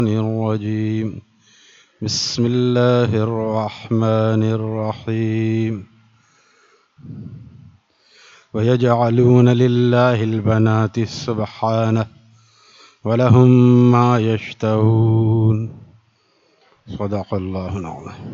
الرجيم بسم الله الرحمن الرحيم ويجعلون لله البنات سبحانه ولهم ما يشتهون صدق اللہ العظیم۔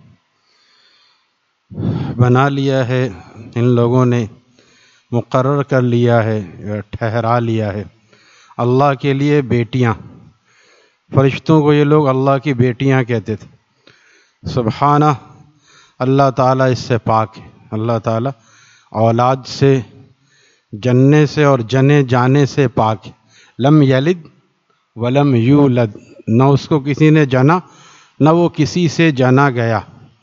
بنا لیا ہے ان لوگوں نے، مقرر کر لیا ہے یا ٹھہرا لیا ہے اللہ کے لیے بیٹیاں۔ فرشتوں کو یہ لوگ اللہ کی بیٹیاں کہتے تھے۔ سبحانہ، اللہ تعالیٰ اس سے پاک ہے۔ اللہ تعالیٰ اولاد سے، جننے سے اور جنے جانے سے پاک ہے۔ لم یلد ولم یولد، نہ اس کو کسی نے جنا نہ وہ کسی سے جنا گیا۔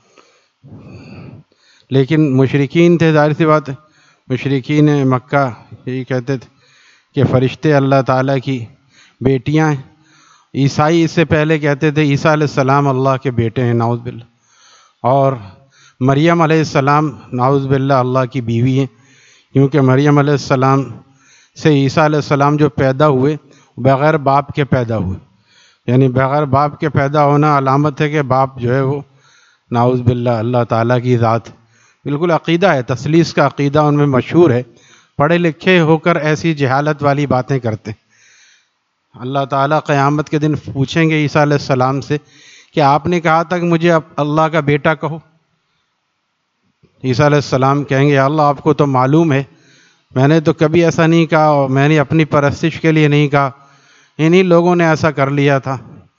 لیکن مشرکین تھے، ظاہر سی بات ہے، مشرکین مکہ یہی کہتے تھے کہ فرشتے اللہ تعالیٰ کی بیٹیاں ہیں۔ عیسائی اس سے پہلے کہتے تھے عیسیٰ علیہ السلام اللہ کے بیٹے ہیں، نعوذ باللہ، اور مریم علیہ السلام نعوذ باللہ اللہ کی بیوی ہیں، کیونکہ مریم علیہ السلام سے عیسیٰ علیہ السلام جو پیدا ہوئے بغیر باپ کے پیدا ہوئے، یعنی بغیر باپ کے پیدا ہونا علامت ہے کہ باپ جو ہے وہ نعوذ باللہ اللہ تعالیٰ کی ذات۔ بالکل عقیدہ ہے، تثلیث کا عقیدہ ان میں مشہور ہے، پڑھے لکھے ہو کر ایسی جہالت والی باتیں کرتے ہیں۔ اللہ تعالیٰ قیامت کے دن پوچھیں گے عیسیٰ علیہ السلام سے کہ آپ نے کہا تھا کہ مجھے اللہ کا بیٹا کہو۔ عیسیٰ علیہ السلام کہیں گے یا اللہ آپ کو تو معلوم ہے، میں نے تو کبھی ایسا نہیں کہا، اور میں نے اپنی پرستش کے لیے نہیں کہا، انہی لوگوں نے ایسا کر لیا تھا۔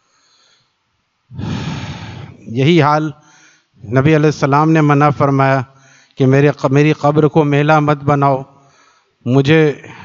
یہی حال نبی علیہ السلام نے منع فرمایا کہ میری قبر کو میلہ مت بناؤ، مجھے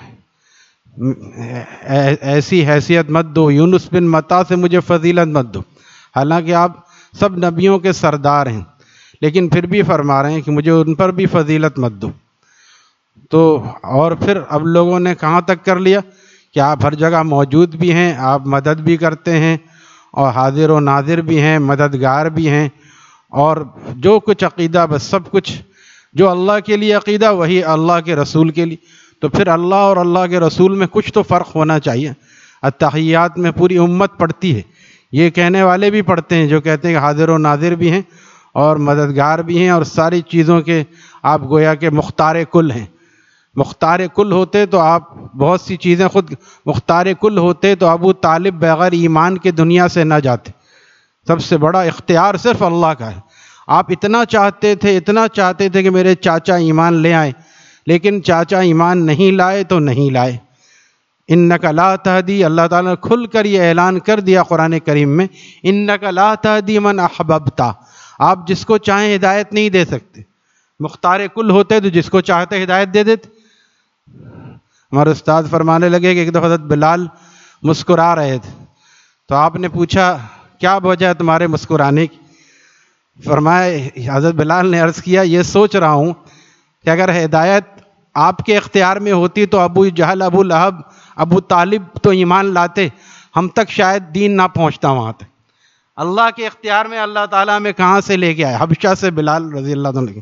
ایسی حیثیت مت دو، یونس بن متا سے مجھے فضیلت مت دو، حالانکہ آپ سب نبیوں کے سردار ہیں، لیکن پھر بھی فرما رہے ہیں کہ مجھے ان پر بھی فضیلت مت دو۔ تو اور پھر اب لوگوں نے کہاں تک کر لیا کہ آپ ہر جگہ موجود بھی ہیں، آپ مدد بھی کرتے ہیں، اور حاضر و ناظر بھی ہیں، مددگار بھی ہیں، اور جو کچھ عقیدہ بس سب کچھ جو اللہ کے لیے عقیدہ وہی اللہ کے رسول کے لیے۔ تو پھر اللہ اور اللہ کے رسول میں کچھ تو فرق ہونا چاہیے۔ اتحیات میں پوری امت پڑھتی ہے، یہ کہنے والے بھی پڑھتے ہیں جو کہتے ہیں کہ حاضر و ناظر بھی ہیں اور مددگار بھی ہیں، اور ساری چیزوں کے آپ گویا کہ مختار کل ہیں۔ مختار کل ہوتے تو آپ بہت سی چیزیں خود مختار کل ہوتے تو ابو طالب بغیر ایمان کے دنیا سے نہ جاتے۔ سب سے بڑا اختیار صرف اللہ کا ہے۔ آپ اتنا چاہتے تھے کہ میرے چاچا ایمان لے آئیں، لیکن چاچا ایمان نہیں لائے تو نہیں لائے۔ انک لا تہدی، اللہ تعالیٰ نے کھل کر یہ اعلان کر دیا قرآن کریم میں، انک لا تہدی من احببت، آپ جس کو چاہیں ہدایت نہیں دے سکتے۔ مختار کل ہوتے تو جس کو چاہتے ہدایت دے دیتے۔ ہمارے استاد فرمانے لگے کہ ایک دفعہ حضرت بلال مسکرا رہے تھے، تو آپ نے پوچھا کیا وجہ ہے تمہارے مسکرانے کی؟ فرمایا، حضرت بلال نے عرض کیا یہ سوچ رہا ہوں کہ اگر ہدایت آپ کے اختیار میں ہوتی تو ابو جہل، ابو لہب، ابو طالب تو ایمان لاتے، ہم تک شاید دین نہ پہنچتا وہاں تک۔ اللہ کے اختیار میں اللہ تعالیٰ میں کہاں سے لے کے آئے؟ حبشہ سے بلال رضی اللہ عنہ۔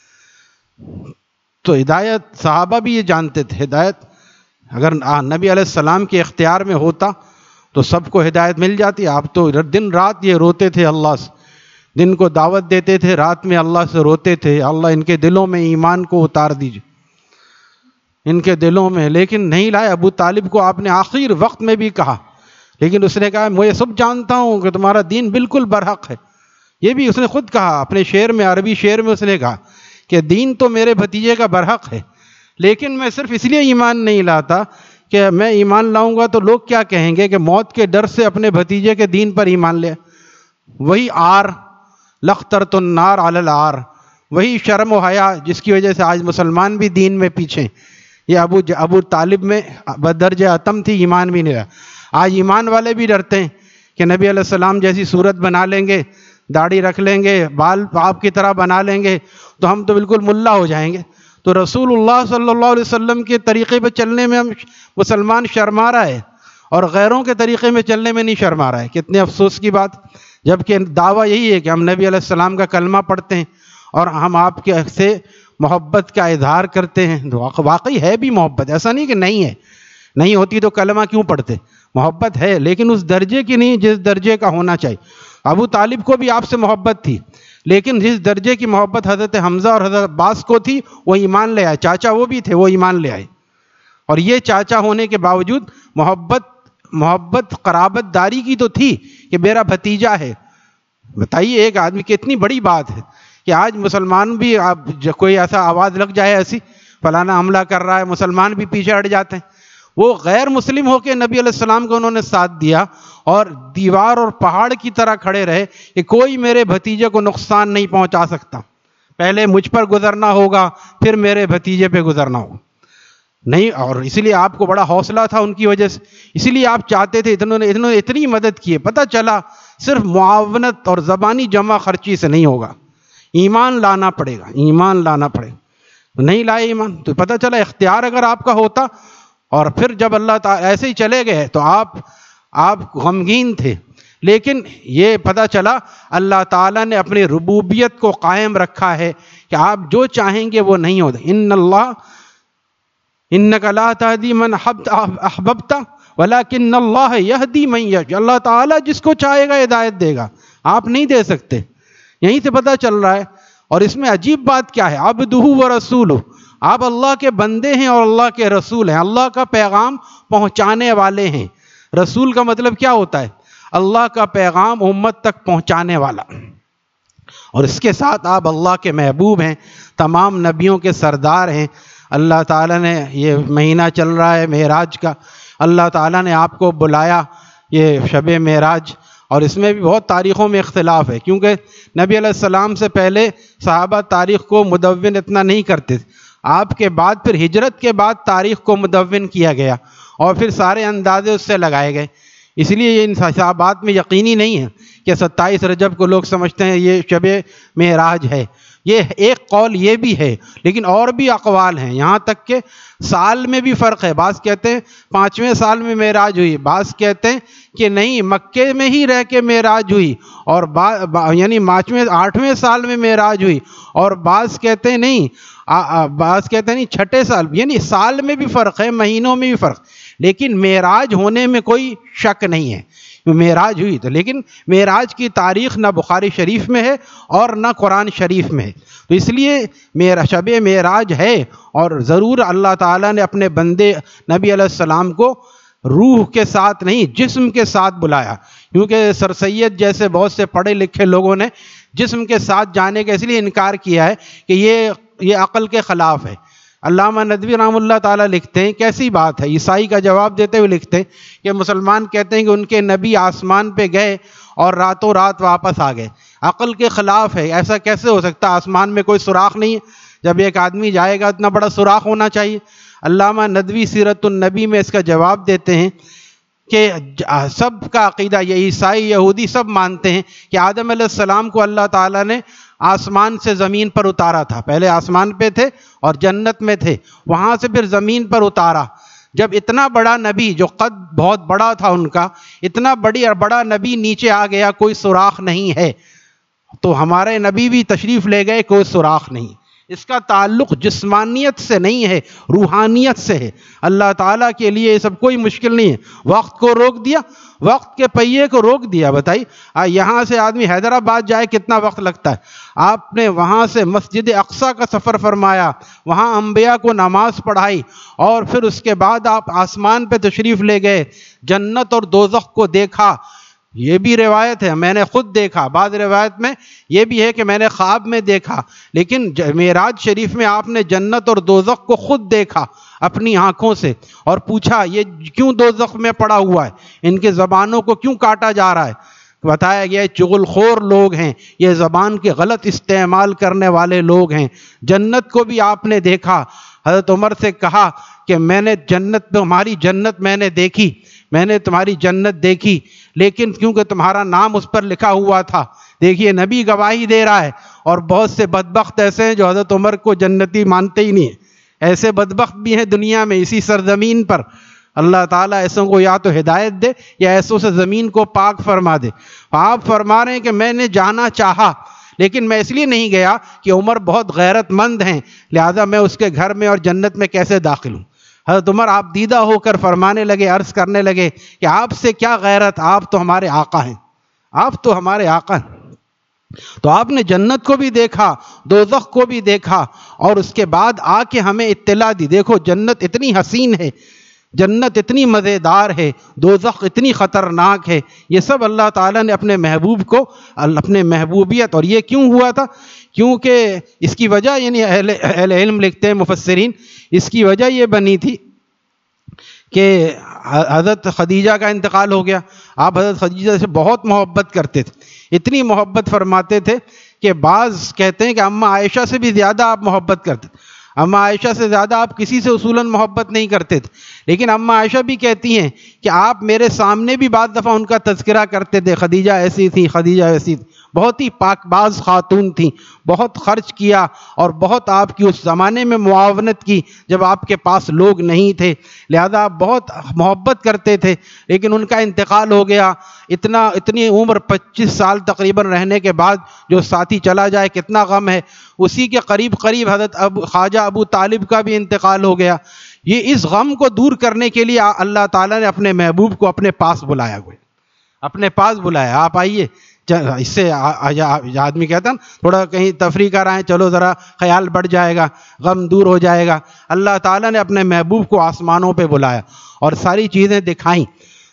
تو ہدایت صحابہ بھی یہ جانتے تھے، ہدایت اگر نبی علیہ السلام کے اختیار میں ہوتا تو سب کو ہدایت مل جاتی۔ آپ تو دن رات یہ روتے تھے اللہ سے، دن کو دعوت دیتے تھے، رات میں اللہ سے روتے تھے، اللہ ان کے دلوں میں ایمان کو اتار دیجئے، ان کے دلوں میں، لیکن نہیں لائے۔ ابو طالب کو آپ نے آخر وقت میں بھی کہا، لیکن اس نے کہا میں یہ سب جانتا ہوں کہ تمہارا دین بالکل برحق ہے۔ یہ بھی اس نے خود کہا اپنے شعر میں، عربی شعر میں اس نے کہا کہ دین تو میرے بھتیجے کا برحق ہے، لیکن میں صرف اس لیے ایمان نہیں لاتا کہ میں ایمان لاؤں گا تو لوگ کیا کہیں گے کہ موت کے ڈر سے اپنے بھتیجے کے دین پر ایمان لیا۔ وہی آر لخترت النار علی العار، وہی شرم و حیا جس کی وجہ سے آج مسلمان بھی دین میں پیچھے۔ یہ ابو طالب میں بدرجہ اتم تھی، ایمان بھی نہیں رہا۔ آج ایمان والے بھی ڈرتے ہیں کہ نبی علیہ السلام جیسی صورت بنا لیں گے، داڑھی رکھ لیں گے، بال آپ کی طرح بنا لیں گے تو ہم تو بالکل ملا ہو جائیں گے۔ تو رسول اللہ صلی اللہ علیہ وسلم کے طریقے پہ چلنے میں ہم مسلمان شرما رہا ہے، اور غیروں کے طریقے میں چلنے میں نہیں شرما رہا ہے۔ کتنے افسوس کی بات، جبکہ دعویٰ یہی ہے کہ ہم نبی علیہ السلام کا کلمہ پڑھتے ہیں اور ہم آپ کے سے محبت کا اظہار کرتے ہیں۔ واقعی ہے بھی محبت، ایسا نہیں کہ نہیں ہے، نہیں ہوتی تو کلمہ کیوں پڑھتے؟ محبت ہے لیکن اس درجے کی نہیں جس درجے کا ہونا چاہیے۔ ابو طالب کو بھی آپ سے محبت تھی، لیکن جس درجے کی محبت حضرت حمزہ اور حضرت عباس کو تھی وہ ایمان لے آئے، چاچا وہ بھی تھے وہ ایمان لے آئے۔ اور یہ چاچا ہونے کے باوجود محبت قرابت داری کی تو تھی کہ میرا بھتیجا ہے۔ بتائیے ایک آدمی کتنی بڑی بات ہے کہ آج مسلمان بھی کوئی ایسا آواز لگ جائے ایسی فلانا حملہ کر رہا ہے، مسلمان بھی پیچھے ہٹ جاتے ہیں۔ وہ غیر مسلم ہو کے نبی علیہ السلام کو انہوں نے ساتھ دیا اور دیوار اور پہاڑ کی طرح کھڑے رہے کہ کوئی میرے بھتیجے کو نقصان نہیں پہنچا سکتا، پہلے مجھ پر گزرنا ہوگا پھر میرے بھتیجے پہ گزرنا ہوگا نہیں۔ اور اسی لیے آپ کو بڑا حوصلہ تھا ان کی وجہ سے، اسی لیے آپ چاہتے تھے، انہوں نے اتنی مدد کی ہے۔ پتہ چلا صرف معاونت اور زبانی جمع خرچی سے نہیں ہوگا، ایمان لانا پڑے گا، ایمان لانا پڑے گا۔ نہیں لائے ایمان تو پتہ چلا اختیار اگر آپ کا ہوتا، اور پھر جب اللہ تعالیٰ ایسے ہی چلے گئے تو آپ غمگین تھے، لیکن یہ پتہ چلا اللہ تعالیٰ نے اپنی ربوبیت کو قائم رکھا ہے کہ آپ جو چاہیں گے وہ نہیں ہوتا۔ انک لا تہدی من احببت ولکن اللہ یہدی من یشاء، اللہ تعالیٰ جس کو چاہے گا ہدایت دے گا، آپ نہیں دے سکتے۔ یہیں سے پتہ چل رہا ہے۔ اور اس میں عجیب بات کیا ہے، عبدہ ورسولہ، آپ اللہ کے بندے ہیں اور اللہ کے رسول ہیں، اللہ کا پیغام پہنچانے والے ہیں۔ رسول کا مطلب کیا ہوتا ہے؟ اللہ کا پیغام امت تک پہنچانے والا۔ اور اس کے ساتھ آپ اللہ کے محبوب ہیں، تمام نبیوں کے سردار ہیں۔ اللہ تعالیٰ نے یہ مہینہ چل رہا ہے معراج کا، اللہ تعالیٰ نے آپ کو بلایا یہ شب معراج، اور اس میں بھی بہت تاریخوں میں اختلاف ہے، کیونکہ نبی علیہ السلام سے پہلے صحابہ تاریخ کو مدون اتنا نہیں کرتے تھے۔ آپ کے بعد پھر ہجرت کے بعد تاریخ کو مدون کیا گیا اور پھر سارے اندازے اس سے لگائے گئے۔ اس لیے یہ ان حسابات میں یقینی نہیں ہے کہ 27 رجب کو لوگ سمجھتے ہیں یہ شب معراج ہے۔ یہ ایک قول یہ بھی ہے، لیکن اور بھی اقوال ہیں، یہاں تک کہ سال میں بھی فرق ہے۔ بعض کہتے ہیں 5ویں سال میں معراج ہوئی، بعض کہتے ہیں کہ نہیں مکے میں ہی رہ کے معراج ہوئی، اور یعنی 8ویں سال میں معراج ہوئی، اور بعض کہتے ہیں نہیں، بعض کہتے ہیں نہیں 6 سال، یعنی سال میں بھی فرق ہے، مہینوں میں بھی فرق، لیکن معراج ہونے میں کوئی شک نہیں ہے۔ معراج ہوئی تو، لیکن معراج کی تاریخ نہ بخاری شریف میں ہے اور نہ قرآن شریف میں ہے، تو اس لیے شب معراج ہے، اور ضرور اللہ تعالیٰ نے اپنے بندے نبی علیہ السلام کو روح کے ساتھ نہیں جسم کے ساتھ بلایا، کیونکہ سر سید جیسے بہت سے پڑھے لکھے لوگوں نے جسم کے ساتھ جانے کا اس لیے انکار کیا ہے کہ یہ عقل کے خلاف ہے۔ علامہ ندوی رحمہ اللہ تعالیٰ لکھتے ہیں کیسی بات ہے، عیسائی کا جواب دیتے ہوئے لکھتے ہیں کہ مسلمان کہتے ہیں کہ ان کے نبی آسمان پہ گئے اور راتوں رات واپس آ گئے، عقل کے خلاف ہے، ایسا کیسے ہو سکتا؟ آسمان میں کوئی سوراخ نہیں ہے، جب ایک آدمی جائے گا اتنا بڑا سوراخ ہونا چاہیے۔ علامہ ندوی سیرت النبی میں اس کا جواب دیتے ہیں کہ سب کا عقیدہ، یہ عیسائی یہودی سب مانتے ہیں کہ آدم علیہ السلام کو اللہ تعالیٰ نے آسمان سے زمین پر اتارا تھا، پہلے آسمان پہ تھے اور جنت میں تھے، وہاں سے پھر زمین پر اتارا۔ جب اتنا بڑا نبی جو قد بہت بڑا تھا ان کا، اتنا بڑا نبی نیچے آ گیا، کوئی سوراخ نہیں ہے، تو ہمارے نبی بھی تشریف لے گئے، کوئی سوراخ نہیں۔ اس کا تعلق جسمانیت سے نہیں ہے، روحانیت سے ہے۔ اللہ تعالیٰ کے لیے یہ سب کوئی مشکل نہیں ہے۔ وقت کو روک دیا، وقت کے پہیے کو روک دیا۔ بتائیے یہاں سے آدمی حیدرآباد جائے کتنا وقت لگتا ہے؟ آپ نے وہاں سے مسجد اقصیٰ کا سفر فرمایا، وہاں انبیاء کو نماز پڑھائی، اور پھر اس کے بعد آپ آسمان پہ تشریف لے گئے، جنت اور دوزخ کو دیکھا۔ یہ بھی روایت ہے، میں نے خود دیکھا، بعض روایت میں یہ بھی ہے کہ میں نے خواب میں دیکھا، لیکن معراج شریف میں آپ نے جنت اور دوزخ کو خود دیکھا اپنی آنکھوں سے، اور پوچھا یہ کیوں دوزخ میں پڑا ہوا ہے، ان کے زبانوں کو کیوں کاٹا جا رہا ہے؟ بتایا گیا چغل خور لوگ ہیں، یہ زبان کے غلط استعمال کرنے والے لوگ ہیں۔ جنت کو بھی آپ نے دیکھا، حضرت عمر سے کہا کہ میں نے تمہاری جنت میں نے دیکھی، میں نے تمہاری جنت دیکھی، لیکن کیونکہ تمہارا نام اس پر لکھا ہوا تھا۔ دیکھیے نبی گواہی دے رہا ہے، اور بہت سے بدبخت ایسے ہیں جو حضرت عمر کو جنتی مانتے ہی نہیں ہیں، ایسے بدبخت بھی ہیں دنیا میں اسی سرزمین پر۔ اللہ تعالیٰ ایسوں کو یا تو ہدایت دے یا ایسوں سے زمین کو پاک فرما دے۔ آپ فرما رہے ہیں کہ میں نے جانا چاہا، لیکن میں اس لیے نہیں گیا کہ عمر بہت غیرت مند ہیں، لہذا میں اس کے گھر میں اور جنت میں کیسے داخل ہوں۔ حضرت عمر آپ دیدہ ہو کر فرمانے لگے، عرض کرنے لگے کہ آپ سے کیا غیرت، آپ تو ہمارے آقا ہیں، آپ تو ہمارے آقا ہیں۔ تو آپ نے جنت کو بھی دیکھا، دوزخ کو بھی دیکھا، اور اس کے بعد آ کے ہمیں اطلاع دی، دیکھو جنت اتنی حسین ہے، جنت اتنی مزیدار ہے، دوزخ اتنی خطرناک ہے۔ یہ سب اللہ تعالیٰ نے اپنے محبوب کو، اپنے محبوبیت، اور یہ کیوں ہوا تھا؟ کیونکہ اس کی وجہ، یعنی اہل علم لکھتے ہیں، مفسرین، اس کی وجہ یہ بنی تھی کہ حضرت خدیجہ کا انتقال ہو گیا۔ آپ حضرت خدیجہ سے بہت محبت کرتے تھے، اتنی محبت فرماتے تھے کہ بعض کہتے ہیں کہ اماں عائشہ سے بھی زیادہ آپ محبت کرتے تھے۔ اماں عائشہ سے زیادہ آپ کسی سے اصولاً محبت نہیں کرتے تھے، لیکن اماں عائشہ بھی کہتی ہیں کہ آپ میرے سامنے بھی بعض دفعہ ان کا تذکرہ کرتے تھے، خدیجہ ایسی تھی، خدیجہ ایسی تھی، بہت ہی پاک باز خاتون تھیں، بہت خرچ کیا اور بہت آپ کی اس زمانے میں معاونت کی جب آپ کے پاس لوگ نہیں تھے، لہذا آپ بہت محبت کرتے تھے۔ لیکن ان کا انتقال ہو گیا، اتنی عمر 25 سال تقریباً رہنے کے بعد جو ساتھی چلا جائے کتنا غم ہے۔ اسی کے قریب حضرت خواجہ ابو طالب کا بھی انتقال ہو گیا۔ یہ اس غم کو دور کرنے کے لیے اللہ تعالیٰ نے اپنے محبوب کو اپنے پاس بلایا ہوئے، اپنے پاس بلایا، آپ آئیے۔ اس سے آدمی کہتا نا تھوڑا کہیں تفریح کر آئیں، چلو ذرا خیال بڑھ جائے گا، غم دور ہو جائے گا۔ اللہ تعالیٰ نے اپنے محبوب کو آسمانوں پہ بلایا اور ساری چیزیں دکھائیں۔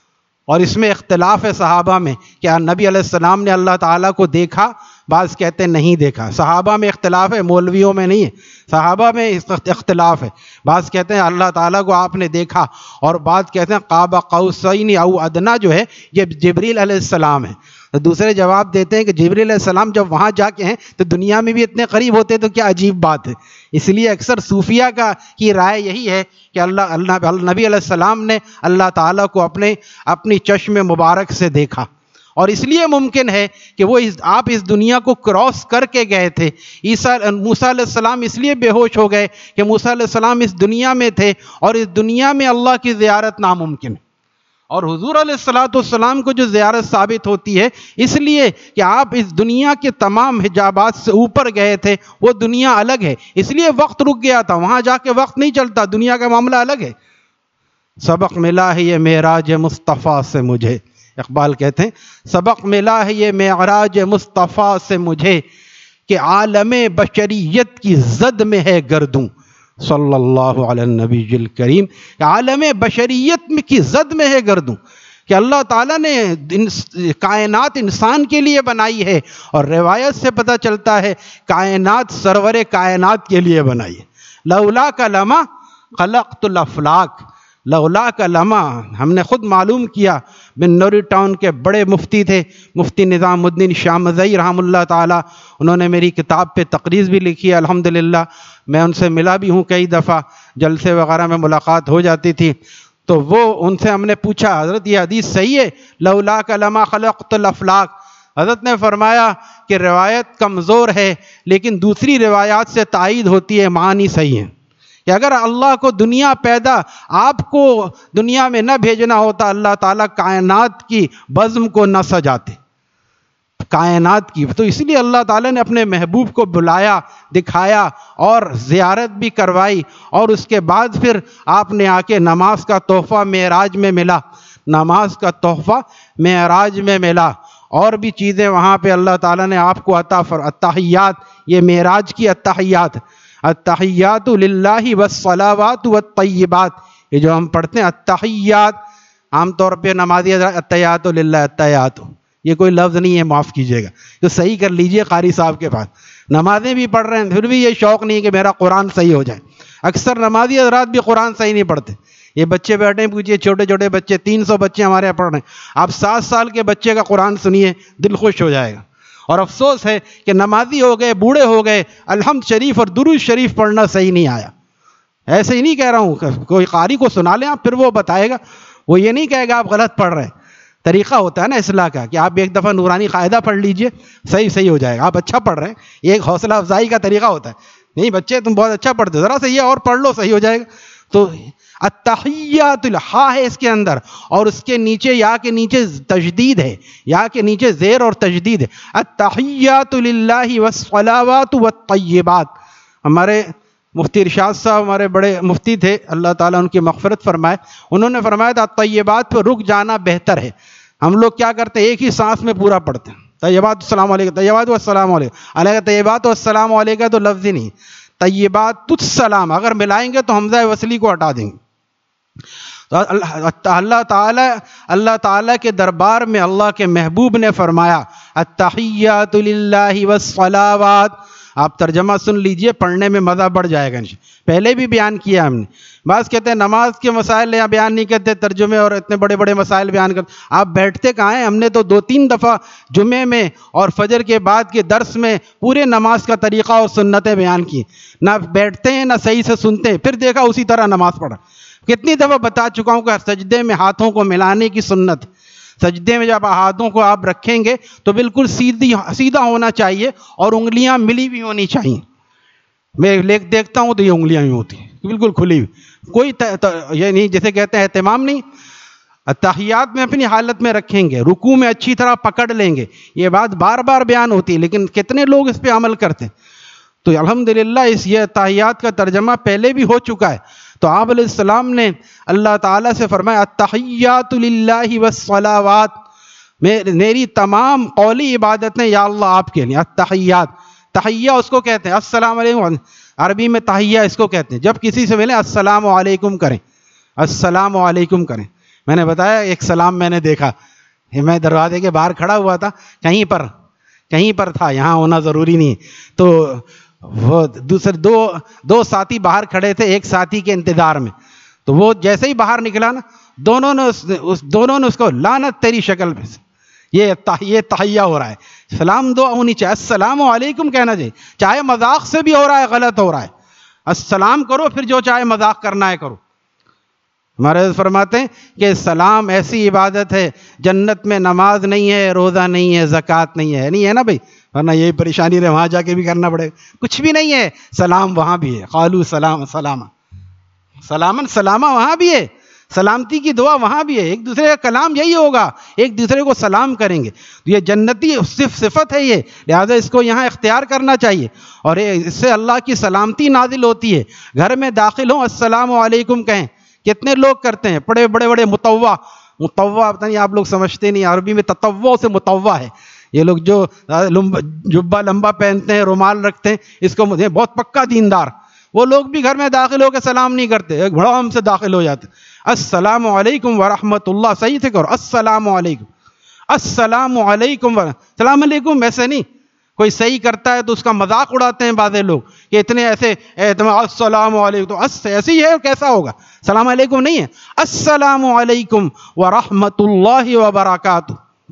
اور اس میں اختلاف ہے صحابہ میں کہ نبی علیہ السلام نے اللہ تعالیٰ کو دیکھا، بعض کہتے ہیں نہیں دیکھا۔ صحابہ میں اختلاف ہے، مولویوں میں نہیں ہے، صحابہ میں اختلاف ہے۔ بعض کہتے ہیں اللہ تعالیٰ کو آپ نے دیکھا، اور بعض کہتے ہیں قاب قوسین او ادنا جو ہے یہ جبریل علیہ السلام ہے۔ تو دوسرے جواب دیتے ہیں کہ جبریل علیہ السلام جب وہاں جا کے ہیں تو دنیا میں بھی اتنے قریب ہوتے تو کیا عجیب بات ہے۔ اس لیے اکثر صوفیہ کی رائے یہی ہے کہ نبی علیہ السلام نے اللہ تعالیٰ کو اپنی چشم مبارک سے دیکھا، اور اس لیے ممکن ہے کہ آپ اس دنیا کو کراس کر کے گئے تھے۔ موسیٰ علیہ السلام اس لیے بے ہوش ہو گئے کہ موسیٰ علیہ السلام اس دنیا میں تھے، اور اس دنیا میں اللہ کی زیارت ناممکن ہے۔ اور حضور علیہ السلام کو جو زیارت ثابت ہوتی ہے اس لیے کہ آپ اس دنیا کے تمام حجابات سے اوپر گئے تھے، وہ دنیا الگ ہے، اس لیے وقت رک گیا تھا، وہاں جا کے وقت نہیں چلتا، دنیا کا معاملہ الگ ہے۔ سبق ملا ہے یہ معراج مصطفیٰ سے مجھے، اقبال کہتے ہیں سبق ملا ہے یہ معراج مصطفیٰ سے مجھے، کہ عالم بشریت کی زد میں ہے گردوں، صلی اللہ علیہ النبی الکریم۔ عالم بشریت میں کی زد میں ہے گردوں، کہ اللہ تعالیٰ نے کائنات انسان کے لیے بنائی ہے، اور روایت سے پتہ چلتا ہے کائنات سرور کائنات کے لیے بنائی ہے۔ لولا کا لمحہ خلقت الافلاک، لولا کا لمحہ، ہم نے خود معلوم کیا، بن نوری ٹاؤن کے بڑے مفتی تھے، مفتی نظام الدین شامزئی رحمہ اللہ تعالیٰ، انہوں نے میری کتاب پہ تقریر بھی لکھی ہے الحمدللہ، میں ان سے ملا بھی ہوں کئی دفعہ، جلسے وغیرہ میں ملاقات ہو جاتی تھی۔ تو وہ ان سے ہم نے پوچھا حضرت یہ حدیث صحیح ہے لولا کا لمحہ خلقت الافلاک؟ حضرت نے فرمایا کہ روایت کمزور ہے، لیکن دوسری روایات سے تائید ہوتی ہے، معنی صحیح ہے، کہ اگر اللہ کو دنیا آپ کو دنیا میں نہ بھیجنا ہوتا، اللہ تعالیٰ کائنات کی بزم کو نہ سجاتے، کائنات کی۔ تو اس لیے اللہ تعالیٰ نے اپنے محبوب کو بلایا، دکھایا اور زیارت بھی کروائی، اور اس کے بعد پھر آپ نے آ کے نماز کا تحفہ معراج میں ملا، نماز کا تحفہ معراج میں ملا، اور بھی چیزیں وہاں پہ اللہ تعالیٰ نے آپ کو التحیات، یہ معراج کی التحیات، التحیات للہ والصلاوات والطیبات، یہ جو ہم پڑھتے ہیں التحیات، عام طور پہ نمازی التحیات للہ، التحیات، یہ کوئی لفظ نہیں ہے، معاف کیجیے گا، تو صحیح کر لیجئے قاری صاحب کے پاس۔ نمازیں بھی پڑھ رہے ہیں پھر بھی یہ شوق نہیں کہ میرا قرآن صحیح ہو جائے۔ اکثر نمازی حضرات بھی قرآن صحیح نہیں پڑھتے، یہ بچے بیٹھے ہیں، پوچھئے چھوٹے چھوٹے بچے، 300 بچے ہمارے یہاں پڑھ رہے ہیں، آپ 7 سال کے بچے کا قرآن سنیے، دل خوش ہو جائے گا۔ اور افسوس ہے کہ نمازی ہو گئے، بوڑھے ہو گئے، الحمد شریف اور درود شریف پڑھنا صحیح نہیں آیا۔ ایسے ہی نہیں کہہ رہا ہوں، کوئی قاری کو سنا لیں آپ، پھر وہ بتائے گا، وہ یہ نہیں کہے گا آپ غلط پڑھ رہے ہیں۔ طریقہ ہوتا ہے نا اصلاح کا، کہ آپ ایک دفعہ نورانی قاعدہ پڑھ لیجئے، صحیح ہو جائے گا، آپ اچھا پڑھ رہے ہیں، ایک حوصلہ افزائی کا طریقہ ہوتا ہے، نہیں بچے تم بہت اچھا پڑھتے، ذرا سا یہ اور پڑھ لو، صحیح ہو جائے گا۔ تو التحیات الہا ہے اس کے اندر، اور اس کے نیچے یا کے نیچے تجدید ہے، یا کے نیچے زیر اور تجدید ہے، التحیات للہ والصلاوات والطیبات۔ ہمارے مفتی ارشاد صاحب ہمارے بڑے مفتی تھے، اللہ تعالیٰ ان کی مغفرت فرمائے، انہوں نے فرمایا تھا طیبات پہ رک جانا بہتر ہے۔ ہم لوگ کیا کرتے ہیں، ایک ہی سانس میں پورا پڑھتے ہیں، طیبات السلام علیکم، طیبات والسلام علیکم، علیہ طیبات والسلام علیکم تو لفظ ہی نہیں، طیبات السلام اگر ملائیں گے تو حمزہ وصلی کو ہٹا دیں گے۔ تو اللہ تعالیٰ کے دربار میں اللہ کے محبوب نے فرمایا التحیات للہ والصلاوات، آپ ترجمہ سن لیجئے، پڑھنے میں مزہ بڑھ جائے گا۔ پہلے بھی بیان کیا ہم نے، بعض کہتے ہیں نماز کے مسائل یہاں بیان نہیں کرتے، ترجمے اور اتنے بڑے بڑے مسائل بیان کرتے، آپ بیٹھتے کہاں ہیں؟ ہم نے تو 2-3 دفعہ جمعے میں اور فجر کے بعد کے درس میں پورے نماز کا طریقہ اور سنتیں بیان کی، نہ بیٹھتے ہیں نہ صحیح سے سنتے ہیں، پھر دیکھا اسی طرح نماز پڑھا۔ کتنی دفعہ بتا چکا ہوں کہ سجدے میں ہاتھوں کو ملانے کی سنت، سجدے میں جب ہاتھوں کو آپ رکھیں گے تو بالکل سیدھا ہونا چاہیے اور انگلیاں ملی بھی ہونی چاہیے۔ میں دیکھتا ہوں تو یہ انگلیاں ہی ہوتی ہیں بالکل کھلی ہوئی، کوئی یہ نہیں جیسے کہتے ہیں اہتمام نہیں۔ تحیات میں اپنی حالت میں رکھیں گے، رکوع میں اچھی طرح پکڑ لیں گے، یہ بات بار بار بیان ہوتی ہے لیکن کتنے لوگ اس پہ عمل کرتے ہیں؟ تو الحمدللہ یہ تحیات کا ترجمہ پہلے بھی ہو چکا ہے۔ تو آپ علیہ السلام نے اللہ تعالیٰ سے فرمایا التحیات للہ والصلاوات، میری تمام قولی عبادتیں یا اللہ آپ کے لیے۔ التحیات، تحیہ اس کو کہتے ہیں، السلام علیکم عربی میں تحیہ اس کو کہتے ہیں، جب کسی سے ملیں السلام علیکم کریں، السلام علیکم کریں۔ میں نے بتایا ایک سلام میں نے دیکھا، میں دروازے کے باہر کھڑا ہوا تھا، کہیں پر تھا، یہاں ہونا ضروری نہیں، تو وہ دوسرے دو ساتھی باہر کھڑے تھے ایک ساتھی کے انتظار میں، تو وہ جیسے ہی باہر نکلا نا دونوں نے اس کو لعنت تیری شکل پہ سے، یہ تحیہ ہو رہا ہے، سلام دعا ہونی چاہیے، السلام علیکم کہنا چاہیے، چاہے مذاق سے بھی ہو رہا ہے غلط ہو رہا ہے، السلام کرو، پھر جو چاہے مذاق کرنا ہے کرو۔ ہمارے فرماتے ہیں کہ سلام ایسی عبادت ہے، جنت میں نماز نہیں ہے، روزہ نہیں ہے، زکوٰۃ نہیں ہے نا بھائی، ورنہ یہی پریشانی رہے، وہاں جا کے بھی کرنا پڑے گا، کچھ بھی نہیں ہے، سلام وہاں بھی ہے، قالوا سلام سلاما، سلامن سلامہ وہاں بھی ہے، سلامتی کی دعا وہاں بھی ہے، ایک دوسرے کا کلام یہی ہوگا، ایک دوسرے کو سلام کریں گے، تو یہ جنتی صفت ہے یہ، لہذا اس کو یہاں اختیار کرنا چاہیے، اور اس سے اللہ کی سلامتی نازل ہوتی ہے۔ گھر میں داخل ہوں السلام علیکم کہیں، کتنے لوگ کرتے ہیں، بڑے بڑے مطوع پتہ نہیں آپ لوگ سمجھتے نہیں، عربی میں تطوع سے مطوع ہے، یہ لوگ جو جبہ لمبا پہنتے ہیں، رومال رکھتے ہیں، اس کو مجھے بہت پکا دیندار، وہ لوگ بھی گھر میں داخل ہو کے سلام نہیں کرتے، ایک بڑا ہم سے داخل ہو جاتے، السلام علیکم ورحمۃ اللہ، صحیح سے کرو، السلام علیکم، السلام علیکم، السلام علیکم ایسے نہیں، کوئی صحیح کرتا ہے تو اس کا مذاق اڑاتے ہیں بعض لوگ کہ اتنے ایسے السلام علیکم، تو ایسے ہی ہے کیسا ہوگا، السلام علیکم نہیں ہے، السلام علیکم ورحمۃ اللہ وبرکاتہ۔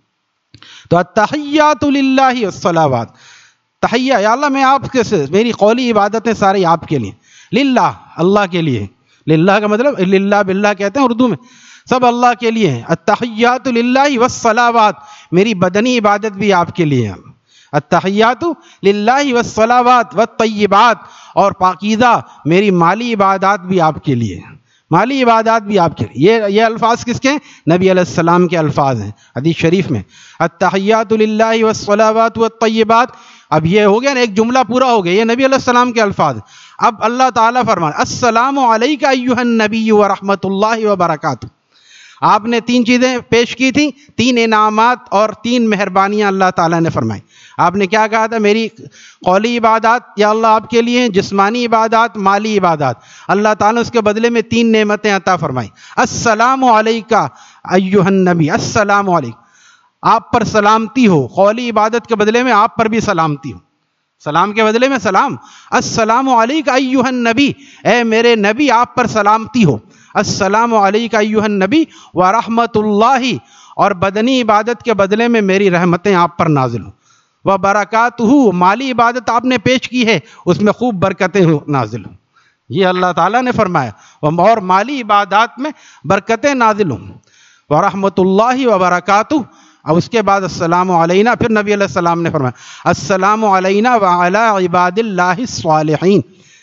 تو التحیات للہ والصلاوات، تحیہ یا اللہ میں آپ کے سے، میری قولی عبادتیں ساری آپ کے لیے، للہ اللہ کے لیے، للہ کا مطلب للہ باللہ کہتے ہیں اردو میں، سب اللہ کے لیے ہیں، التحیات للہ والصلاوات، میری بدنی عبادت بھی آپ کے لیے ہے، التحیات للہ والصلاوات والطیبات، اور پاکیزہ میری مالی عبادات بھی آپ کے لیے، مالی عبادات بھی آپ کے لیے، یہ الفاظ کس کے ہیں؟ نبی علیہ السلام کے الفاظ ہیں حدیث شریف میں، التحیات للہ والصلاوات والطیبات۔ اب یہ ہو گیا نا، ایک جملہ پورا ہو گیا، یہ نبی علیہ السلام کے الفاظ۔ اب اللہ تعالیٰ فرمایا السلام علیک ایھا النبی ورحمۃ اللہ وبرکاتہ، آپ نے 3 چیزیں پیش کی تھیں، 3 انعامات اور 3 مہربانیاں اللہ تعالیٰ نے فرمائی۔ آپ نے کیا کہا تھا؟ میری قولی عبادات یا اللہ آپ کے لیے ہیں، جسمانی عبادات، مالی عبادات، اللہ تعالیٰ نے اس کے بدلے میں 3 نعمتیں عطا فرمائی۔ السلام علیکہ ایھا النبی، السلام علیکم، آپ پر سلامتی ہو، قولی عبادت کے بدلے میں آپ پر بھی سلامتی ہو، سلام کے بدلے میں سلام، السلام علیکہ ایھا النبی، اے میرے نبی آپ پر سلامتی ہو، السلام علیکہ ایھا النبی ورحمۃ اللہ، اور بدنی عبادت کے بدلے میں میری رحمتیں آپ پر نازل ہوں، وبرکاتہ، مالی عبادت آپ نے پیش کی ہے اس میں خوب برکتیں نازل ہوں، یہ اللہ تعالیٰ نے فرمایا، اور مالی عبادات میں برکتیں نازل ہوں، ورحمۃ اللہ وبرکاتہ۔ اب اس کے بعد السلام علینا، پھر نبی علیہ السلام نے فرمایا السلام علینا وعلی عباد اللہ الصالحین۔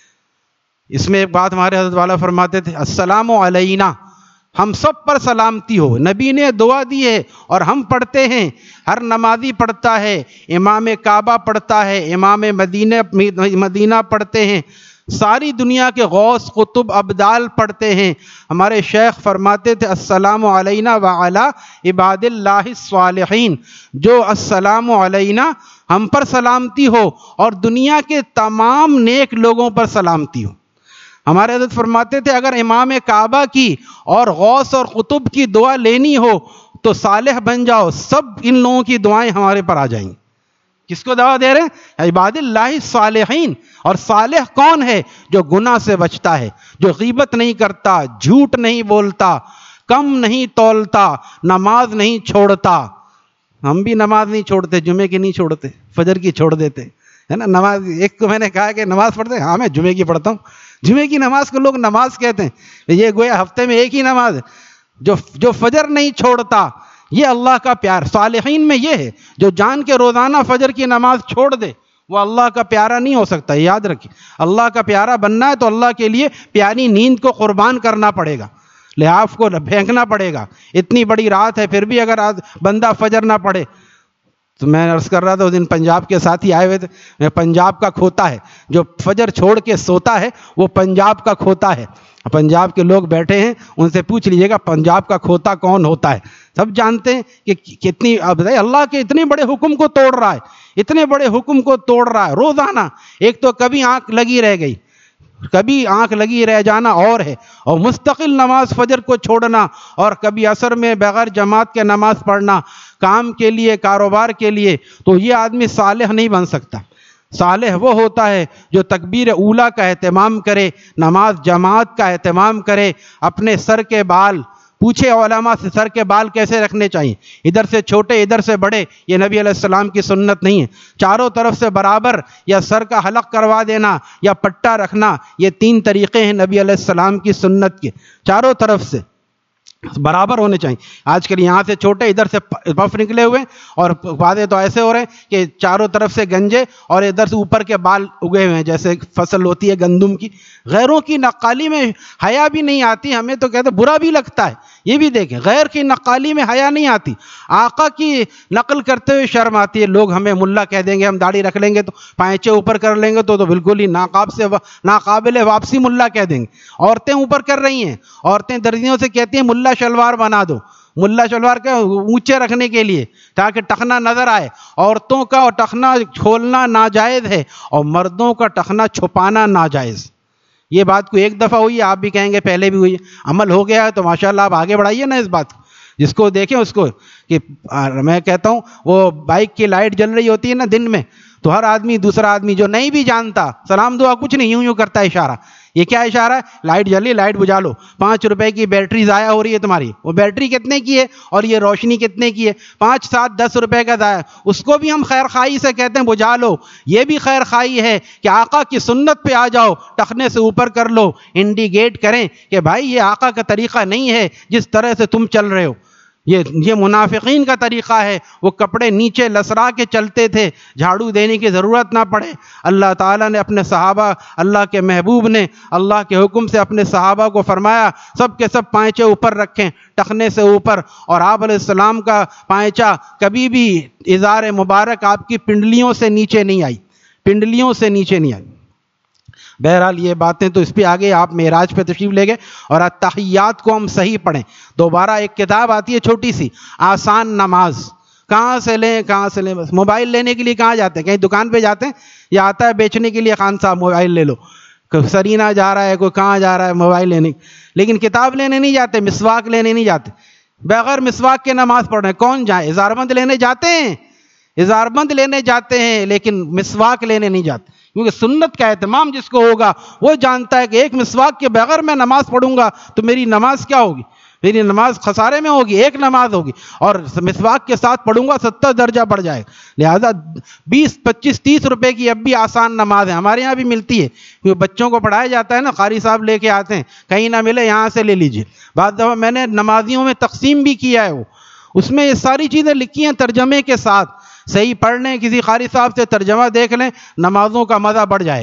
اس میں ایک بات ہمارے حضرت والا فرماتے تھے، السلام علینا، ہم سب پر سلامتی ہو، نبی نے دعا دی ہے اور ہم پڑھتے ہیں، ہر نمازی پڑھتا ہے، امام کعبہ پڑھتا ہے، امام مدینہ پڑھتے ہیں، ساری دنیا کے غوث قطب ابدال پڑھتے ہیں. ہمارے شیخ فرماتے تھے السلام علینا وعلی عباد اللہ الصالحین. جو السلام علینا ہم پر سلامتی ہو اور دنیا کے تمام نیک لوگوں پر سلامتی ہو. ہمارے حضرت فرماتے تھے اگر امام کعبہ کی اور غوث اور قطب کی دعا لینی ہو تو صالح بن جاؤ, سب ان لوگوں کی دعائیں ہمارے پر آ جائیں گی. کس کو دعا دے رہے ہیں؟ عباد اللہ الصالحین. اور صالح کون ہے؟ جو گناہ سے بچتا ہے, جو غیبت نہیں کرتا, جھوٹ نہیں بولتا, کم نہیں تولتا, نماز نہیں چھوڑتا. ہم بھی نماز نہیں چھوڑتے, جمعے کی نہیں چھوڑتے, فجر کی چھوڑ دیتے ہے نا. نماز ایک کو میں نے کہا کہ نماز پڑھتے ہیں, ہاں میں جمعے کی پڑھتا ہوں. جمعے کی نماز کو لوگ نماز کہتے ہیں, یہ گویا ہفتے میں ایک ہی نماز ہے. جو فجر نہیں چھوڑتا, یہ اللہ کا پیار. صالحین میں یہ ہے جو جان کے روزانہ فجر کی نماز چھوڑ دے وہ اللہ کا پیارا نہیں ہو سکتا. یاد رکھیں, اللہ کا پیارا بننا ہے تو اللہ کے لیے پیاری نیند کو قربان کرنا پڑے گا, لحاف کو پھینکنا پڑے گا. اتنی بڑی رات ہے پھر بھی اگر بندہ فجر نہ پڑھے تو میں عرض کر رہا تھا اس دن پنجاب کے ساتھی آئے ہوئے تھے, میں پنجاب کا کھوتا ہے جو فجر چھوڑ کے سوتا ہے وہ پنجاب کا کھوتا ہے. پنجاب کے لوگ بیٹھے ہیں, ان سے پوچھ لیجئے گا پنجاب کا کھوتا کون ہوتا ہے. سب جانتے ہیں کہ کتنی اللہ کے اتنے بڑے حکم کو توڑ رہا ہے, اتنے بڑے حکم کو توڑ رہا ہے روزانہ. ایک تو کبھی آنکھ لگی رہ گئی, کبھی آنکھ لگی رہ جانا اور ہے, اور مستقل نماز فجر کو چھوڑنا, اور کبھی عصر میں بغیر جماعت کے نماز پڑھنا کام کے لیے, کاروبار کے لیے. تو یہ آدمی صالح نہیں بن سکتا. صالح وہ ہوتا ہے جو تکبیر اولیٰ کا اہتمام کرے, نماز جماعت کا اہتمام کرے, اپنے سر کے بال پوچھے علماء سے سر کے بال کیسے رکھنے چاہیے, ادھر سے چھوٹے ادھر سے بڑے, یہ نبی علیہ السلام کی سنت نہیں ہے. چاروں طرف سے برابر, یا سر کا حلق کروا دینا یا پٹا رکھنا, یہ 3 طریقے ہیں نبی علیہ السلام کی سنت کے. چاروں طرف سے برابر ہونے چاہیے. آج کل یہاں سے چھوٹے ادھر سے بف نکلے ہوئے, اور وعدے تو ایسے ہو رہے ہیں کہ چاروں طرف سے گنجے اور ادھر سے اوپر کے بال اگے ہوئے ہیں جیسے فصل ہوتی ہے گندم کی. غیروں کی نقالی میں حیا بھی نہیں آتی, ہمیں تو کہتے برا بھی لگتا ہے. یہ بھی دیکھیں, غیر کی نقالی میں حیا نہیں آتی, آقا کی نقل کرتے ہوئے شرم آتی ہے. لوگ ہمیں ملا کہہ دیں گے, ہم داڑھی رکھ لیں گے تو پائچے اوپر کر لیں گے تو بالکل ہی ناقابل واپسی ملا کہہ دیں گے. عورتیں اوپر کر رہی ہیں, عورتیں درزیوں سے کہتی ہیں ملا شلوار بنا دو. ملا شلوار کا اونچے رکھنے کے لیے تاکہ ٹخنا نظر آئے. عورتوں کا ٹخنا کھولنا ناجائز ہے اور مردوں کا ٹخنا چھپانا ناجائز. یہ بات کو ایک دفعہ ہوئی, آپ بھی کہیں گے پہلے بھی ہوئی, عمل ہو گیا ہے تو ماشاءاللہ آپ آگے بڑھائیے نا اس بات کو. جس کو دیکھیں اس کو, کہ میں کہتا ہوں وہ بائک کی لائٹ جل رہی ہوتی ہے نا دن میں, تو ہر آدمی دوسرا آدمی جو نہیں بھی جانتا سلام دعا کچھ نہیں, یوں کرتا ہے اشارہ. یہ کیا اشارہ ہے؟ لائٹ جلی, لائٹ بجھا لو. 5 روپے کی بیٹری ضائع ہو رہی ہے تمہاری. وہ بیٹری کتنے کی ہے اور یہ روشنی کتنے کی ہے؟ 5, 7, 10 روپے کا ضائع. اس کو بھی ہم خیر خواہی سے کہتے ہیں بجھا لو. یہ بھی خیر خواہی ہے کہ آقا کی سنت پہ آ جاؤ, ٹخنے سے اوپر کر لو, انڈیکیٹ کریں کہ بھائی یہ آقا کا طریقہ نہیں ہے جس طرح سے تم چل رہے ہو. یہ منافقین کا طریقہ ہے. وہ کپڑے نیچے لسرا کے چلتے تھے, جھاڑو دینے کی ضرورت نہ پڑے. اللہ تعالیٰ نے اپنے صحابہ, اللہ کے محبوب نے اللہ کے حکم سے اپنے صحابہ کو فرمایا سب کے سب پائچے اوپر رکھیں, ٹخنے سے اوپر. اور آپ علیہ السلام کا پائچہ کبھی بھی ازار مبارک آپ کی پنڈلیوں سے نیچے نہیں آئی, پنڈلیوں سے نیچے نہیں آئی. بہرحال یہ باتیں تو اس پہ آگے آپ معراج پہ تشریف لے گئے. اور التحیات کو ہم صحیح پڑھیں. دوبارہ ایک کتاب آتی ہے چھوٹی سی, آسان نماز. کہاں سے لیں بس موبائل لینے کے لیے کہاں جاتے ہیں؟ کہیں دکان پہ جاتے ہیں, یا آتا ہے بیچنے کے لیے خان صاحب موبائل لے لو. کوئی سرینا جا رہا ہے, کوئی کہاں جا رہا ہے موبائل لینے, لیکن کتاب لینے نہیں جاتے, مسواک لینے نہیں جاتے. بغیر مسواک کے نماز پڑھ رہے ہیں, کون جائے؟ ہزاربند لینے جاتے ہیں, ہزاربند لینے جاتے ہیں, لیکن مسواک لینے نہیں جاتے. کیونکہ سنت کا اہتمام جس کو ہوگا وہ جانتا ہے کہ ایک مسواک کے بغیر میں نماز پڑھوں گا تو میری نماز کیا ہوگی؟ میری نماز خسارے میں ہوگی. ایک نماز ہوگی, اور مسواک کے ساتھ پڑھوں گا 70 درجہ بڑھ جائے. لہذا 20, 25, 30 روپے کی اب بھی آسان نماز ہے, ہمارے یہاں بھی ملتی ہے. کیونکہ بچوں کو پڑھایا جاتا ہے نا, قاری صاحب لے کے آتے ہیں, کہیں نہ ملے یہاں سے لے لیجئے. بعض دفعہ میں نے نمازیوں میں تقسیم بھی کیا ہے, وہ اس میں یہ ساری چیزیں لکھی ہیں ترجمے کے ساتھ. صحیح پڑھ لیں, کسی قاری صاحب سے ترجمہ دیکھ لیں, نمازوں کا مزہ بڑھ جائے گا.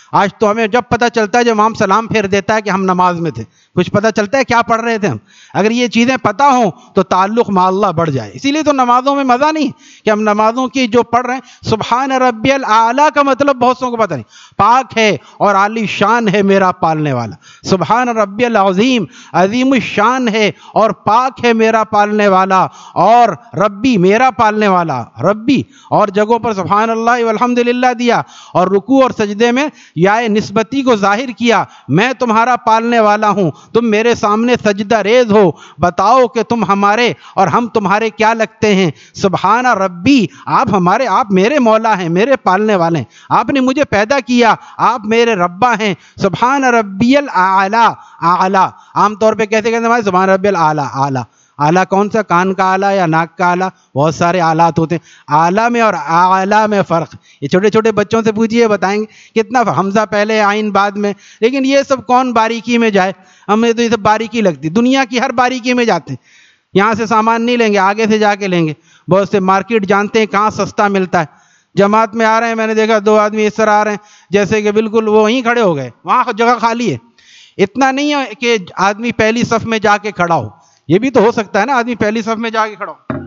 آج تو ہمیں جب پتہ چلتا ہے جب امام سلام پھیر دیتا ہے کہ ہم نماز میں تھے، کچھ پتہ چلتا ہے کیا پڑھ رہے تھے ہم. اگر یہ چیزیں پتہ ہوں تو تعلق مع اللہ بڑھ جائے. اسی لیے تو نمازوں میں مزہ نہیں کہ ہم نمازوں کی جو پڑھ رہے ہیں. سبحان ربی الاعلیٰ کا مطلب بہت سو کو پتہ نہیں. پاک ہے اور عالی شان ہے میرا پالنے والا. سبحان ربی العظیم، عظیم الشان ہے اور پاک ہے میرا پالنے والا. اور ربی میرا پالنے والا، ربی. اور جگہوں پر سبحان اللہ والحمدللہ دیا، اور رکوع اور سجدے میں یا نسبتی کو ظاہر کیا، میں تمہارا پالنے والا ہوں، تم میرے سامنے سجدہ ریز ہو، بتاؤ کہ تم ہمارے اور ہم تمہارے کیا لگتے ہیں. سبحان ربی، آپ میرے مولا ہیں، میرے پالنے والے ہیں، آپ نے مجھے پیدا کیا، آپ میرے ربا ہیں. سبحان ربی الاعلیٰ. اعلیٰ عام طور پہ کیسے کہتے ہیں؟ سبحان ربی الاعلیٰ. اعلیٰ اعلیٰ کون سا؟ کان کا اعلیٰ یا ناک کا اعلیٰ؟ بہت سارے آلات ہوتے ہیں. اعلیٰ میں اور اعلیٰ میں فرق. یہ چھوٹے چھوٹے بچوں سے پوچھیے، بتائیں گے کتنا حمزہ پہلے عین بعد میں. لیکن یہ سب کون باریکی میں جائے؟ ہمیں تو یہ سب باریکی لگتی. دنیا کی ہر باریکی میں جاتے ہیں. یہاں سے سامان نہیں لیں گے، آگے سے جا کے لیں گے. بہت سے مارکیٹ جانتے ہیں کہاں سستا ملتا ہے. جماعت میں آ رہے ہیں، میں نے دیکھا 2 آدمی اس طرح آ رہے ہیں جیسے کہ بالکل وہ وہیں کھڑے ہو گئے، وہاں جگہ خالی ہے. اتنا نہیں ہے کہ آدمی پہلی صف میں جا کے کھڑا ہو. یہ بھی تو ہو سکتا ہے نا، آدمی پہلی صف میں جا کے کھڑا ہو.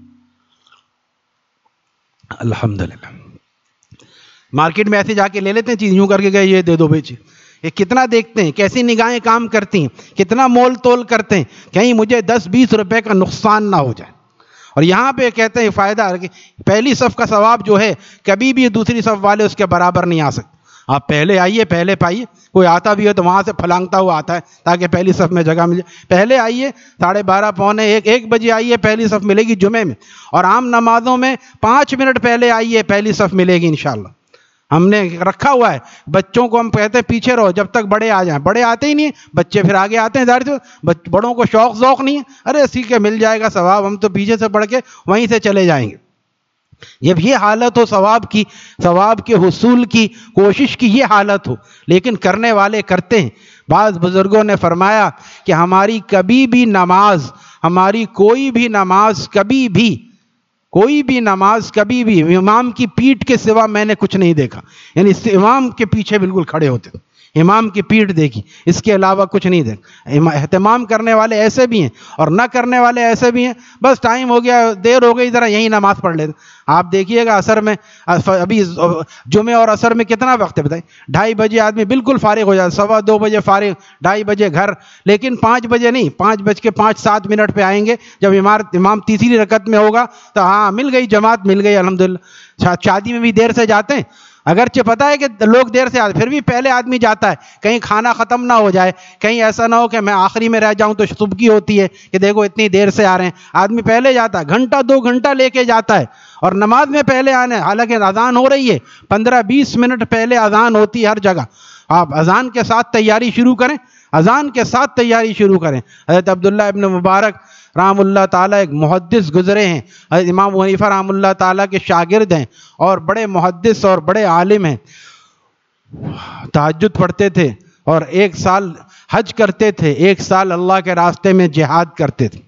الحمدللہ. مارکیٹ میں ایسے جا کے لے لیتے ہیں چیز، یوں کر کے گئے یہ دے دو بیچے. یہ کتنا دیکھتے ہیں، کیسی نگاہیں کام کرتی ہیں، کتنا مول تول کرتے ہیں، کہیں مجھے 10-20 روپے کا نقصان نہ ہو جائے. اور یہاں پہ کہتے ہیں فائدہ کہ پہلی صف کا ثواب جو ہے کبھی بھی دوسری صف والے اس کے برابر نہیں آ سکتے. آپ پہلے آئیے، پہلے پائیے. کوئی آتا بھی ہے تو وہاں سے پھلانگتا ہوا آتا ہے تاکہ پہلی صف میں جگہ مل جائے. پہلے آئیے، 12:30 پونے 1 بجے آئیے، پہلی صف ملے گی جمعے میں. اور عام نمازوں میں 5 منٹ پہلے آئیے، پہلی صف ملے گی انشاءاللہ. ہم نے رکھا ہوا ہے. بچوں کو ہم کہتے ہیں پیچھے رہو جب تک بڑے آ جائیں. بڑے آتے ہی نہیں ہیں، بچے پھر آگے آتے ہیں. ظاہر سے بڑوں کو شوق ذوق نہیں ہے، ارے اسی کے مل جائے گا ثواب، ہم تو پیچھے سے پڑھ کے وہیں سے چلے جائیں گے. جب یہ حالت ہو ثواب کے حصول کی کوشش کی، یہ حالت ہو، لیکن کرنے والے کرتے ہیں. بعض بزرگوں نے فرمایا کہ ہماری کبھی بھی نماز، ہماری کوئی بھی نماز کبھی بھی امام کی پیٹھ کے سوا میں نے کچھ نہیں دیکھا. یعنی امام کے پیچھے بالکل کھڑے ہوتے ہیں، امام کی پیٹھ دیکھی، اس کے علاوہ کچھ نہیں دیکھا. اہتمام کرنے والے ایسے بھی ہیں اور نہ کرنے والے ایسے بھی ہیں. بس ٹائم ہو گیا، دیر ہو گئی، ذرا یہیں نماز پڑھ لیتے. آپ دیکھیے گا عصر میں، ابھی جمعے اور عصر میں کتنا وقت ہے بتائیں؟ 2:30 بجے آدمی بالکل فارغ ہو جاتا، 2:15 بجے فارغ، 2:30 بجے گھر. لیکن 5 بجے نہیں، 5:05-7 منٹ پہ آئیں گے جب امام تیسری رکعت میں ہوگا تو ہاں مل گئی جماعت، مل گئی الحمدللہ. شادی میں بھی دیر سے جاتے ہیں، اگرچہ پتہ ہے کہ لوگ دیر سے آتے، پھر بھی پہلے آدمی جاتا ہے کہیں کھانا ختم نہ ہو جائے، کہیں ایسا نہ ہو کہ میں آخری میں رہ جاؤں تو صبح کی ہوتی ہے کہ دیکھو اتنی دیر سے آ رہے ہیں. آدمی پہلے جاتا ہے، 1-2 گھنٹہ لے کے جاتا ہے. اور نماز میں پہلے آنے، حالانکہ اذان ہو رہی ہے 15-20 منٹ پہلے اذان ہوتی ہے ہر جگہ. آپ اذان کے ساتھ تیاری شروع کریں، اذان کے ساتھ تیاری شروع کریں. حضرت عبداللہ ابن مبارک رحم اللہ تعالیٰ ایک محدث گزرے ہیں، حضرت امام ابو حنیفہ رحم اللہ تعالیٰ کے شاگرد ہیں اور بڑے محدث اور بڑے عالم ہیں. تہجد پڑھتے تھے اور 1 سال حج کرتے تھے، 1 سال اللہ کے راستے میں جہاد کرتے تھے.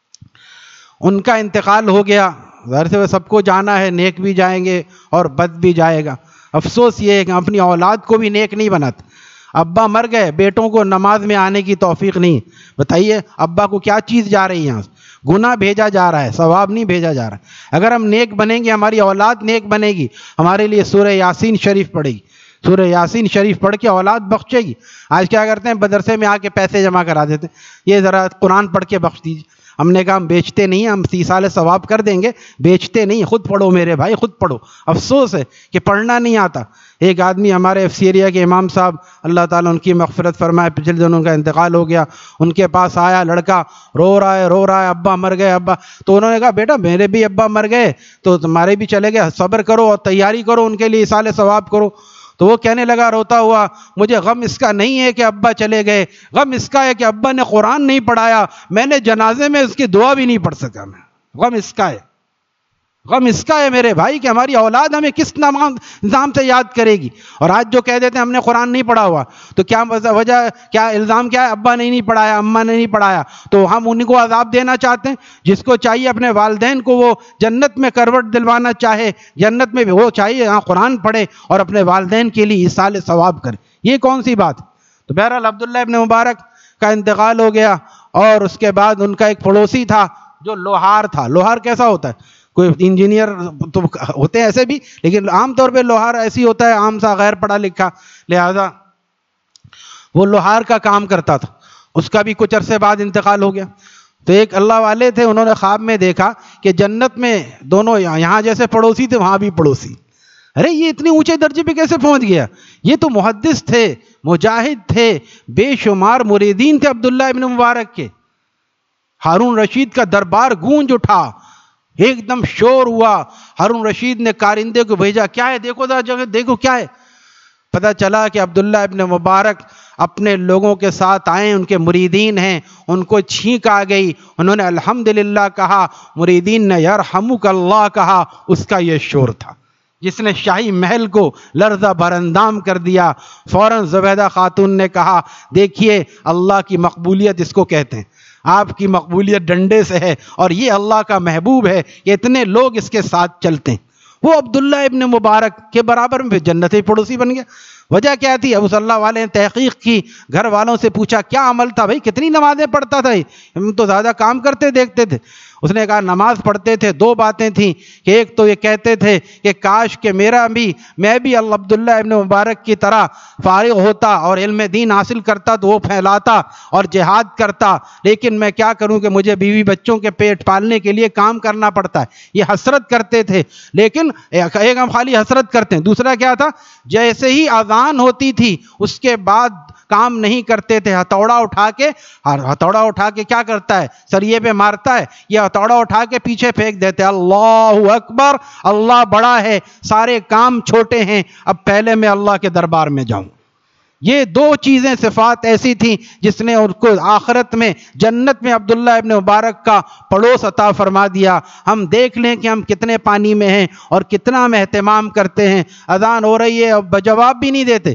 ان کا انتقال ہو گیا. ظاہر سے سب کو جانا ہے، نیک بھی جائیں گے اور بد بھی جائے گا. افسوس یہ ہے کہ اپنی اولاد کو بھی نیک نہیں بناتے. ابا مر گئے، بیٹوں کو نماز میں آنے کی توفیق نہیں. بتائیے ابا کو کیا چیز جا رہی ہے یہاں سے؟ گناہ بھیجا جا رہا ہے، ثواب نہیں بھیجا جا رہا ہے. اگر ہم نیک بنیں گے، ہماری اولاد نیک بنے گی. ہمارے لیے سورہ یاسین شریف پڑھے گی، سورہ یاسین شریف پڑھ کے اولاد بخشے گی. آج کیا کرتے ہیں؟ مدرسے میں آ کے پیسے جمع کرا دیتے ہیں، یہ ذرا قرآن پڑھ کے بخش دیجیے. ہم نے کہا ہم بیچتے نہیں ہیں، ہم 30 سال ثواب کر دیں گے، بیچتے نہیں. خود پڑھو میرے بھائی، خود پڑھو. افسوس ہے کہ پڑھنا نہیں آتا. ایک آدمی ہمارے ایف سی ایریا کے امام صاحب، اللہ تعالیٰ ان کی مغفرت فرمائے، پچھلے دنوں کا انتقال ہو گیا. ان کے پاس آیا لڑکا، رو رہا ہے، ابا مر گئے ابا. تو انہوں نے کہا بیٹا میرے بھی ابا مر گئے تو تمہارے بھی چلے گئے، صبر کرو اور تیاری کرو، ان کے لیے ایصال ثواب کرو. تو وہ کہنے لگا روتا ہوا، مجھے غم اس کا نہیں ہے کہ ابا چلے گئے، غم اس کا ہے کہ ابا نے قرآن نہیں پڑھایا، میں نے جنازے میں اس کی دعا بھی نہیں پڑھ سکا. میں غم اس کا ہے، غم اس کا ہے میرے بھائی کہ ہماری اولاد ہمیں کس نظام سے یاد کرے گی. اور آج جو کہہ دیتے ہیں ہم نے قرآن نہیں پڑھا ہوا، تو کیا وجہ، کیا الزام کیا ہے؟ ابا نے نہیں پڑھایا، اماں نے نہیں پڑھایا، تو ہم ان کو عذاب دینا چاہتے ہیں؟ جس کو چاہیے اپنے والدین کو وہ جنت میں کروٹ دلوانا چاہے، جنت میں وہ چاہیے ہاں قرآن پڑھے اور اپنے والدین کے لیے ایصال ثواب کرے. یہ کون سی بات؟ تو بہرحال عبداللہ ابن مبارک کا انتقال ہو گیا، اور اس کے بعد ان کا ایک پڑوسی تھا جو لوہار تھا. لوہار کیسا ہوتا ہے؟ کوئی انجینئر تو ہوتے ہیں ایسے بھی، لیکن عام طور پہ لوہار ایسی ہوتا ہے عام سا غیر پڑھا لکھا، لہذا وہ لوہار کا کام کرتا تھا. اس کا بھی کچھ عرصے بعد انتقال ہو گیا. تو ایک اللہ والے تھے، انہوں نے خواب میں دیکھا کہ جنت میں دونوں یہاں جیسے پڑوسی تھے وہاں بھی پڑوسی. ارے یہ اتنے اونچے درجے پہ کیسے پہنچ گیا؟ یہ تو محدث تھے، مجاہد تھے، بے شمار مریدین تھے عبداللہ ابن مبارک کے. ہارون رشید کا دربار گونج اٹھا، ایک دم شور ہوا. ہارون رشید نے کارندے کو بھیجا، کیا ہے دیکھو ذرا جگہ دیکھو کیا ہے. پتہ چلا کہ عبداللہ ابن مبارک اپنے لوگوں کے ساتھ آئے، ان کے مریدین ہیں. ان کو چھینک آ گئی، انہوں نے الحمدللہ کہا، مریدین نے یرحمک اللہ کہا. اس کا یہ شور تھا جس نے شاہی محل کو لرزہ براندام کر دیا. فوراً زبیدہ خاتون نے کہا، دیکھیے اللہ کی مقبولیت اس کو کہتے ہیں، آپ کی مقبولیت ڈنڈے سے ہے، اور یہ اللہ کا محبوب ہے کہ اتنے لوگ اس کے ساتھ چلتے ہیں. وہ عبداللہ ابن مبارک کے برابر میں جنتی پڑوسی بن گیا. وجہ کیا تھی؟ ابو صلی اللہ علیہ نے تحقیق کی، گھر والوں سے پوچھا کیا عمل تھا بھائی، کتنی نمازیں پڑھتا تھا؟ ہم تو زیادہ کام کرتے دیکھتے تھے. اس نے کہا نماز پڑھتے تھے. دو باتیں تھیں کہ ایک تو یہ کہتے تھے کہ کاش کہ میں بھی عبداللہ ابن مبارک کی طرح فارغ ہوتا اور علم دین حاصل کرتا تو وہ پھیلاتا اور جہاد کرتا، لیکن میں کیا کروں کہ مجھے بیوی بچوں کے پیٹ پالنے کے لیے کام کرنا پڑتا ہے. یہ حسرت کرتے تھے. لیکن ایک ہم خالی حسرت کرتے ہیں، دوسرا کیا تھا؟ جیسے ہی اذان ہوتی تھی اس کے بعد کام نہیں کرتے تھے. ہتھوڑا اٹھا کے کیا کرتا ہے؟ سریے پہ مارتا ہے، یا ہتھوڑا اٹھا کے پیچھے پھینک دیتے. اللہ اکبر، اللہ بڑا ہے، سارے کام چھوٹے ہیں، اب پہلے میں اللہ کے دربار میں جاؤں. یہ دو چیزیں صفات ایسی تھیں جس نے ان کو آخرت میں جنت میں عبداللہ ابن مبارک کا پڑوس عطا فرما دیا. ہم دیکھ لیں کہ ہم کتنے پانی میں ہیں اور کتنا ہم اہتمام کرتے ہیں. اذان ہو رہی ہے اور جواب بھی نہیں دیتے.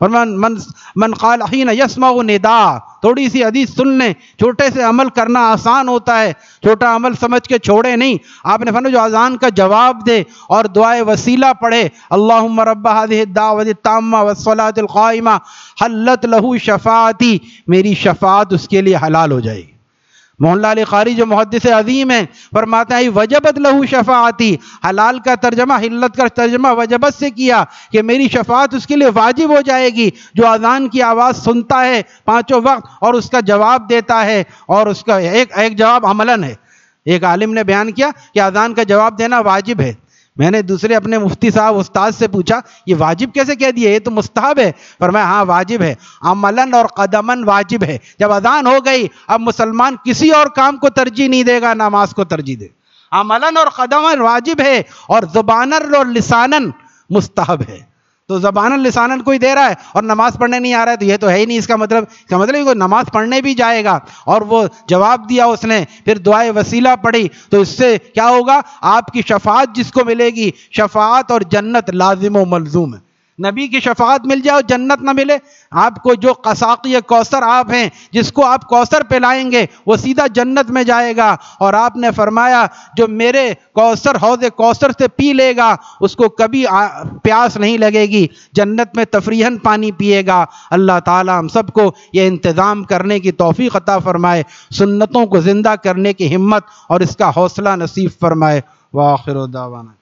من قال حین یسمع نداء، تھوڑی سی حدیث سن لیں، چھوٹے سے عمل کرنا آسان ہوتا ہے، چھوٹا عمل سمجھ کے چھوڑے نہیں. آپ نے فرمایا جو اذان کا جواب دے اور دعائے وسیلہ پڑھے، اللہم رب هذه الدعوۃ التامہ والصلاۃ القائمہ حلت لہ شفاعتی، میری شفاعت اس کے لیے حلال ہو جائے گی. مولانا علی قاری جو محدث عظیم ہیں فرماتے ہیں وجبت لہ شفاعتی، حلال کا ترجمہ، حلت کا ترجمہ وجبت سے کیا کہ میری شفاعت اس کے لیے واجب ہو جائے گی. جو اذان کی آواز سنتا ہے پانچوں وقت اور اس کا جواب دیتا ہے، اور اس کا ایک جواب عملاً ہے. ایک عالم نے بیان کیا کہ اذان کا جواب دینا واجب ہے. میں نے دوسرے اپنے مفتی صاحب استاد سے پوچھا یہ واجب کیسے کہہ دیا، یہ تو مستحب ہے. فرمایا ہاں واجب ہے، عملاً اور قدماً واجب ہے. جب اذان ہو گئی اب مسلمان کسی اور کام کو ترجیح نہیں دے گا، نماز کو ترجیح دے. عملاً اور قدماً واجب ہے، اور زباناً اور لساناً مستحب ہے. تو زباناً لساناً کوئی دے رہا ہے اور نماز پڑھنے نہیں آ رہا ہے تو یہ تو ہے ہی نہیں. اس کا مطلب کوئی نماز پڑھنے بھی جائے گا اور وہ جواب دیا اس نے، پھر دعائے وسیلہ پڑھی، تو اس سے کیا ہوگا؟ آپ کی شفاعت جس کو ملے گی، شفاعت اور جنت لازم و ملزوم ہے. نبی کی شفاعت مل جائے اور جنت نہ ملے، آپ کو جو قساقی کوثر آپ ہیں، جس کو آپ کوثر پلائیں گے وہ سیدھا جنت میں جائے گا. اور آپ نے فرمایا جو میرے کوثر حوض کوثر سے پی لے گا اس کو کبھی پیاس نہیں لگے گی، جنت میں تفریحاً پانی پیے گا. اللہ تعالی ہم سب کو یہ انتظام کرنے کی توفیق عطا فرمائے، سنتوں کو زندہ کرنے کی ہمت اور اس کا حوصلہ نصیب فرمائے. وآخر دعوانا